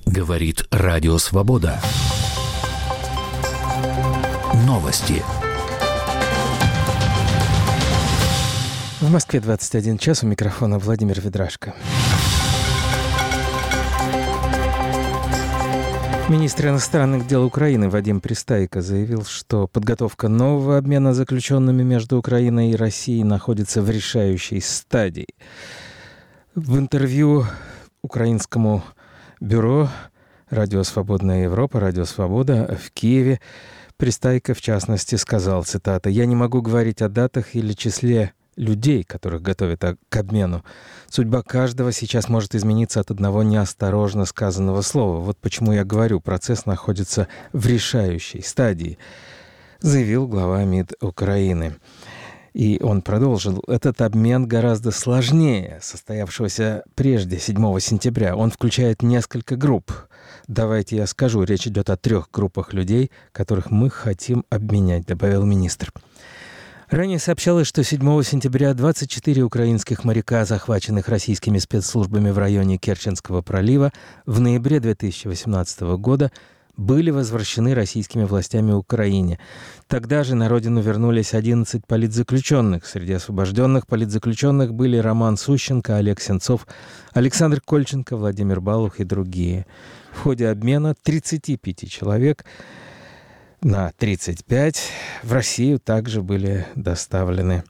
Говорит Радио Свобода. Новости. В Москве 21 час, у микрофона Владимир Ведрашко. Министр иностранных дел Украины Вадим Пристайко заявил, что подготовка нового обмена заключенными между Украиной и Россией находится в решающей стадии. В интервью украинскому бюро «Радио Свободная Европа», «Радио Свобода» в Киеве Пристайко, в частности, сказал, цитата, «Я не могу говорить о датах или числе людей, которых готовят к обмену. Судьба каждого сейчас может измениться от одного неосторожно сказанного слова. Вот почему я говорю, процесс находится в решающей стадии», заявил глава МИД Украины. И он продолжил. Этот обмен гораздо сложнее состоявшегося прежде 7 сентября. Он включает несколько групп. Давайте я скажу, речь идет о 3 группах людей, которых мы хотим обменять, добавил министр. Ранее сообщалось, что 7 сентября 24 украинских моряка, захваченных российскими спецслужбами в районе Керченского пролива, в ноябре 2018 года были возвращены российскими властями Украине. Тогда же на родину вернулись 11 политзаключенных. Среди освобожденных политзаключенных были Роман Сущенко, Олег Сенцов, Александр Кольченко, Владимир Балух и другие. В ходе обмена 35 человек на 35 в Россию также были доставлены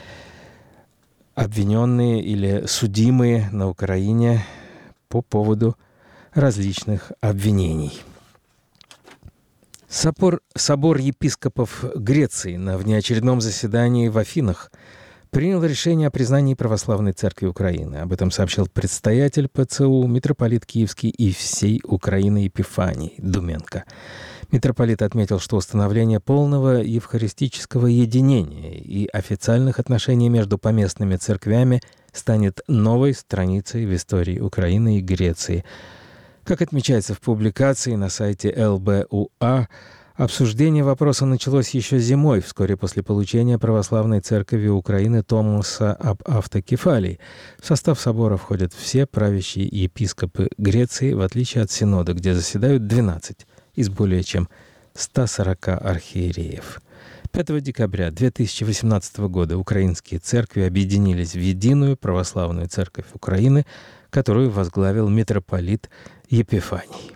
обвиненные или судимые на Украине по поводу различных обвинений. Собор епископов Греции на внеочередном заседании в Афинах принял решение о признании Православной Церкви Украины. Об этом сообщил предстоятель ПЦУ, митрополит Киевский и всей Украины Епифаний Думенко. Митрополит отметил, что установление полного евхаристического единения и официальных отношений между поместными церквями станет новой страницей в истории Украины и Греции. Как отмечается в публикации на сайте ЛБУА, обсуждение вопроса началось еще зимой, вскоре после получения Православной Церкви Украины Томоса об автокефалии. В состав собора входят все правящие епископы Греции, в отличие от Синода, где заседают 12 из более чем 140 архиереев. 5 декабря 2018 года украинские церкви объединились в единую Православную Церковь Украины, которую возглавил митрополит Епифаний.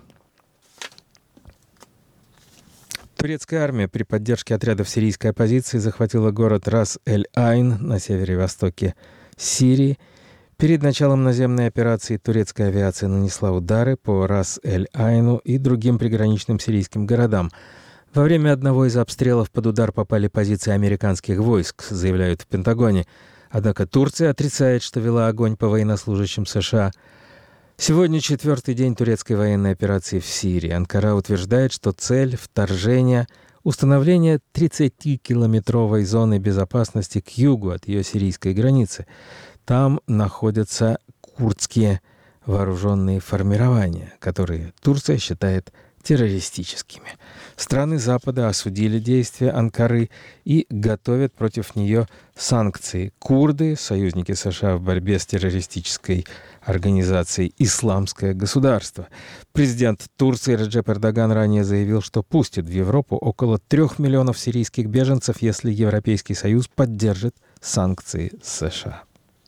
Турецкая армия при поддержке отрядов сирийской оппозиции захватила город Рас-эль-Айн на севере-востоке Сирии. Перед началом наземной операции турецкая авиация нанесла удары по Рас-эль-Айну и другим приграничным сирийским городам. Во время одного из обстрелов под удар попали позиции американских войск, заявляют в Пентагоне. Однако Турция отрицает, что вела огонь по военнослужащим США. Сегодня 4-й день турецкой военной операции в Сирии. Анкара утверждает, что цель вторжения – установление 30-километровой зоны безопасности к югу от ее сирийской границы. Там находятся курдские вооруженные формирования, которые Турция считает террористическими. Страны Запада осудили действия Анкары и готовят против нее санкции. Курды, союзники США в борьбе с террористической организацией «Исламское государство». Президент Турции Реджеп Эрдоган ранее заявил, что пустит в Европу около 3 миллионов сирийских беженцев, если Европейский Союз поддержит санкции США.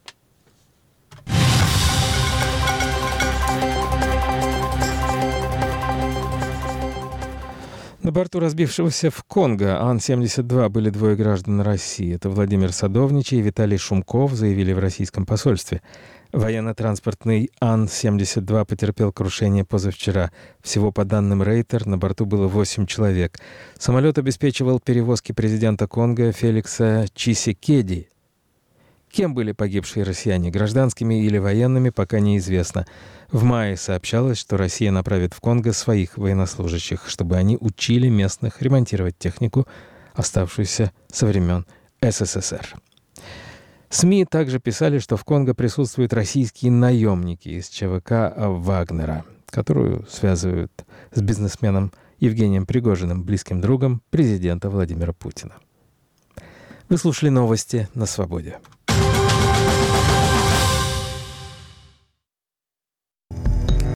На борту разбившегося в Конго Ан-72 были 2 граждан России. Это Владимир Садовничий и Виталий Шумков, заявили в российском посольстве. Военно-транспортный Ан-72 потерпел крушение позавчера. Всего, по данным Рейтер, на борту было 8 человек. Самолет обеспечивал перевозки президента Конго Феликса Чисекеди. Кем были погибшие россияне, гражданскими или военными, пока неизвестно. В мае сообщалось, что Россия направит в Конго своих военнослужащих, чтобы они учили местных ремонтировать технику, оставшуюся со времен СССР. СМИ также писали, что в Конго присутствуют российские наемники из ЧВК «Вагнера», которую связывают с бизнесменом Евгением Пригожиным, близким другом президента Владимира Путина. Вы слушали новости на «Свободе».